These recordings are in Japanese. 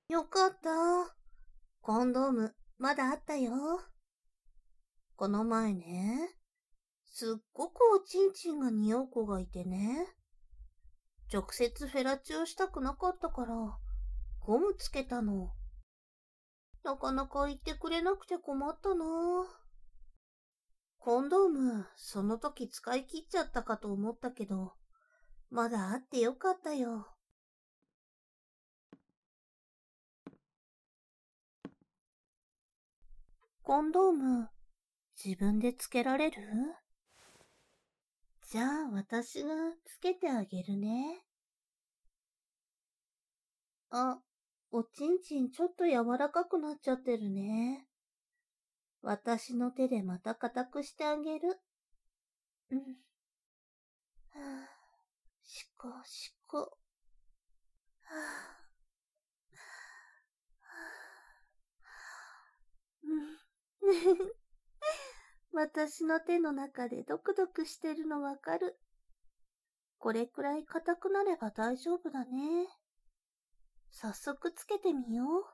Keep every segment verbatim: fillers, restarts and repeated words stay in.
よかった。コンドーム、まだあったよ。この前ね、すっごくおちんちんが匂う子がいてね。直接フェラチオしたくなかったから、ゴムつけたの。なかなか言ってくれなくて困ったな。コンドーム、その時使い切っちゃったかと思ったけど、まだあってよかったよ。コンドーム、自分でつけられる？じゃあ私がつけてあげるね。あ、おちんちんちょっと柔らかくなっちゃってるね。私の手でまた固くしてあげる。うん。はあ、しこしこ。はあ、はあ、うん。私の手の中でドクドクしてるのわかる。これくらい硬くなれば大丈夫だね。早速つけてみよう。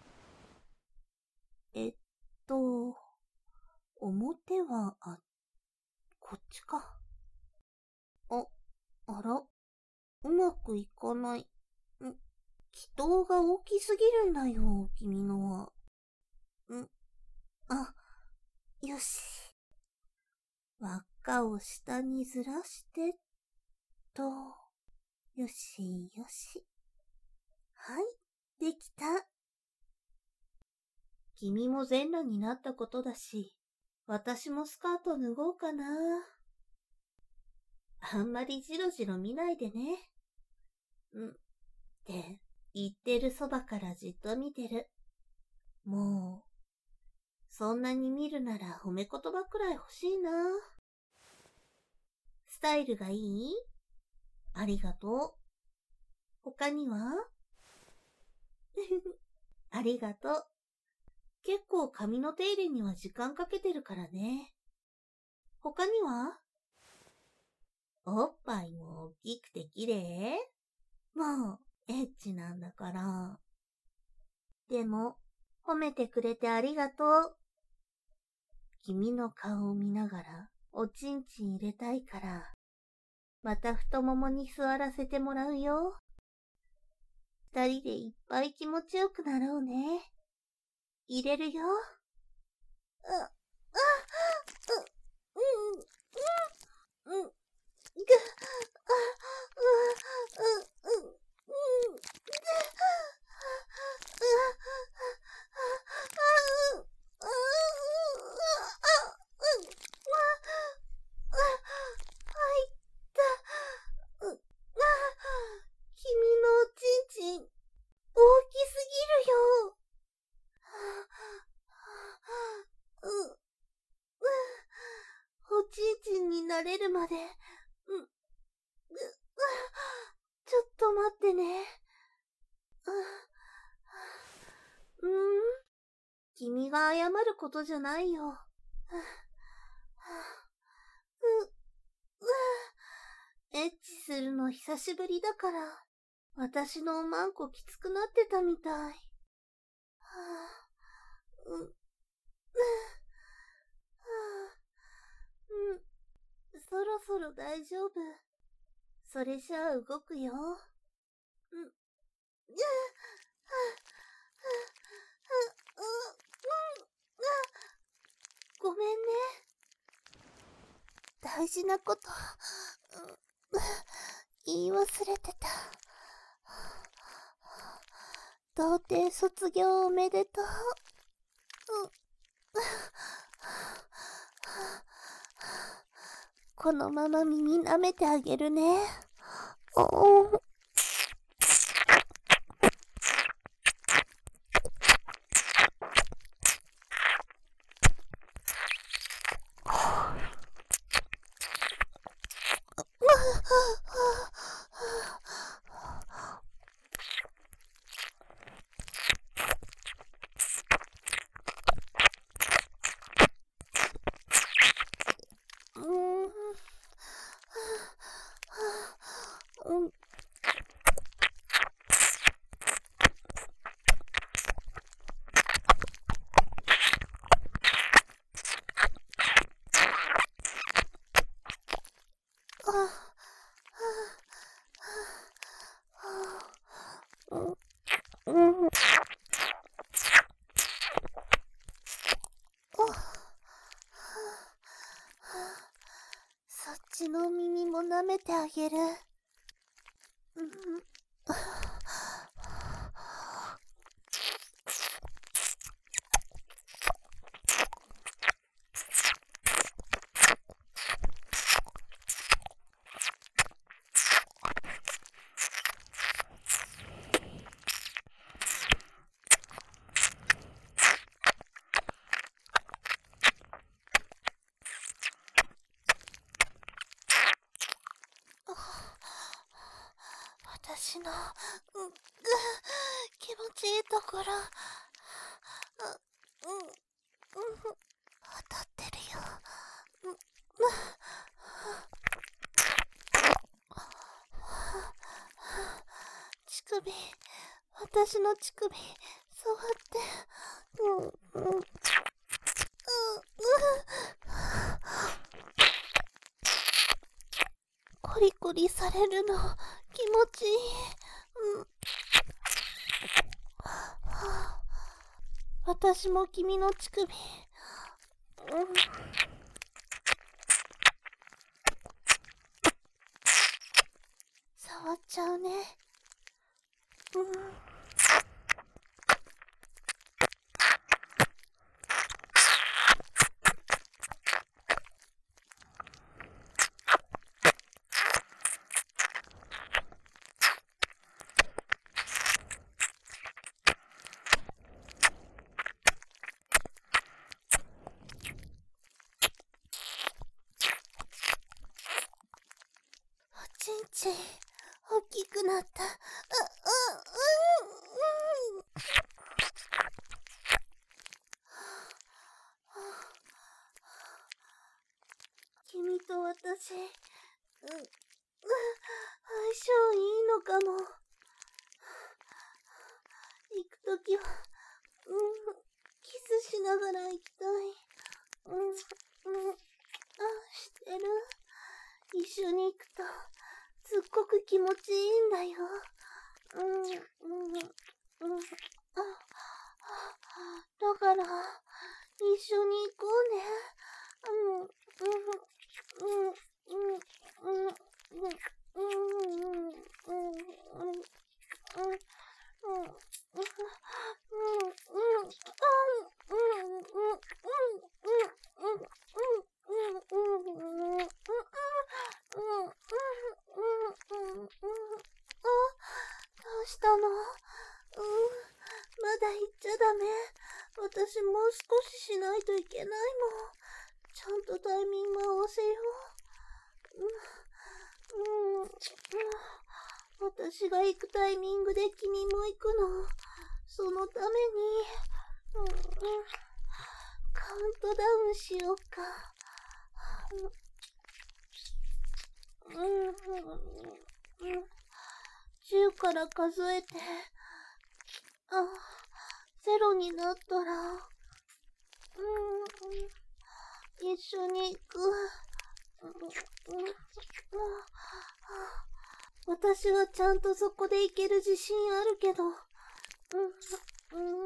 えっと、表は、あ、こっちか。あ、あら、うまくいかない。ん、気筒が大きすぎるんだよ、君のは。ん、あ、よし。輪っかを下にずらして、と、よしよし。はい、できた。君も全裸になったことだし、私もスカート脱ごうかな。あんまりじろじろ見ないでね。うん。って言ってるそばからじっと見てる。もう、そんなに見るなら褒め言葉くらい欲しいな。スタイルがいい？ありがとう。他には？ありがとう。結構髪の手入れには時間かけてるからね。他には？おっぱいも大きくて綺麗？もう、エッチなんだから。でも、褒めてくれてありがとう。君の顔を見ながら、おちんちん入れたいから、また太ももに座らせてもらうよ。二人でいっぱい気持ちよくなろうね。入れるよ。あ、あ、う、うん、うん、うん、ぐ、あ、う、う、う、うん、ぐ、君のおちんちん、大きすぎるよ。う、う、おちんちんになれるまで、うん、う、ちょっと待ってね。うん、君が謝ることじゃないよ。う、う、エッチするの久しぶりだから、私のおまんこきつくなってたみたい。はあ、うん、はあ、うん、そろそろ大丈夫。それじゃあ動くよ。うん、う、はあ、ごめんね。大事なこと、言い忘れてた。童貞卒業おめでとう。このまま耳舐めてあげるね。おー。 そっちの耳も舐めてあげる。私の、うん、気持ちいいところ、うん、うん、当たってるよ。うん、乳首、私の乳首、触って、うん、うん、うん、うん、コリコリされるの気持ちいい。うん、私も君の乳首、うん、触っちゃうね。うん、おちんちん大きくなった。う、う、うん、うん。君と私、うん、うん、相性いいのかも。行くときは、うん、キスしながら行きたい。うん、うん、あ、してる。一緒に行くと、すっごく気持ちいいんだよ。うん、うん、うん、あ、だから、一緒に行こうね。うん、うん、うん、うん、うん、うん、うん、うん、うん、うん、うん、どうしたの？うん、まだ行っちゃダメ。私もう少ししないといけないもん。ちゃんとタイミング合わせよう。うん、うん、私が行くタイミングで君も行くの。そのために、うん、うん、カウントダウンしようか。うん、うん、うん、じゅうから数えて、あ、ゼロになったら、うん、一緒に行く。うん、私はちゃんとそこで行ける自信あるけど、うん、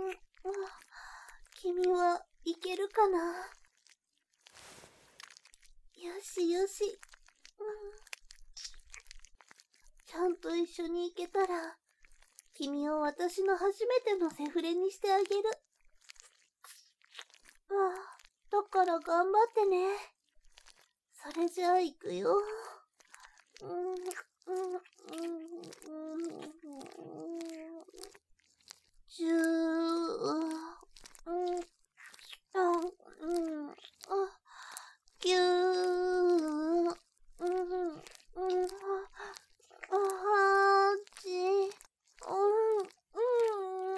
うん、君は行けるかな？よしよし、うん、ちゃんと一緒に行けたら、君を私の初めてのセフレにしてあげる。ああ、だから頑張ってね。それじゃあ行くよ。うん、うん、うん、うん、じゅう、うん、あ、うん、あ、ぎゅー、うん、うん、あ、はち、うん、うん、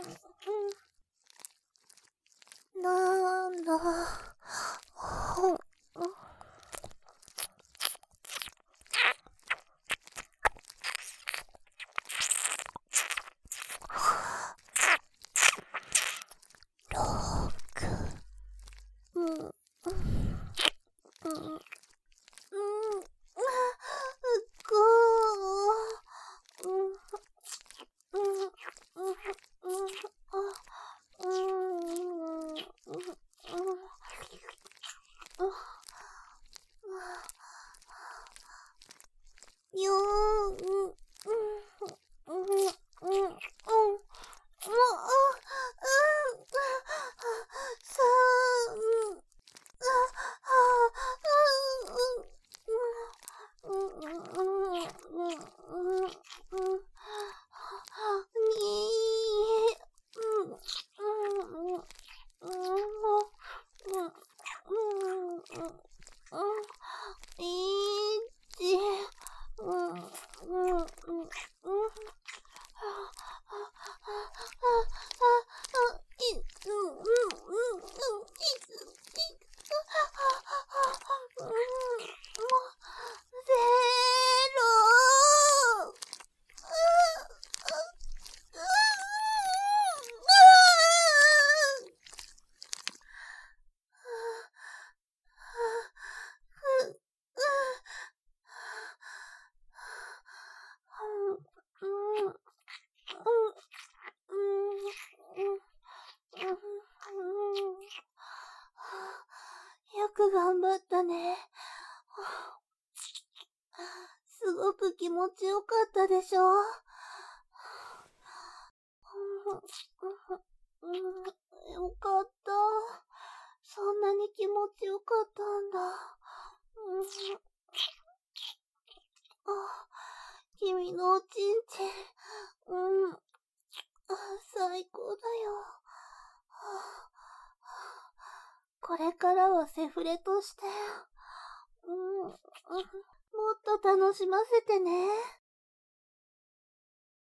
なんだ、ほん、 よー、うん、うん、うん、うん、うん、うん、さあ、うん、うん、うん、うん、うん、うん、うん、うん、に、うん、うん、うん、うん、うん、うん、いち、うん、うん、うん、うん、うん、い、うん、うん、うん、い、うん、ゼロ、よく頑張ったね。すごく気持ちよかったでしょ。よかった。そんなに気持ちよかったんだ。あ、君のおちんちん、うん、最高だよ。これからはセフレとして、うん、もっと楽しませてね。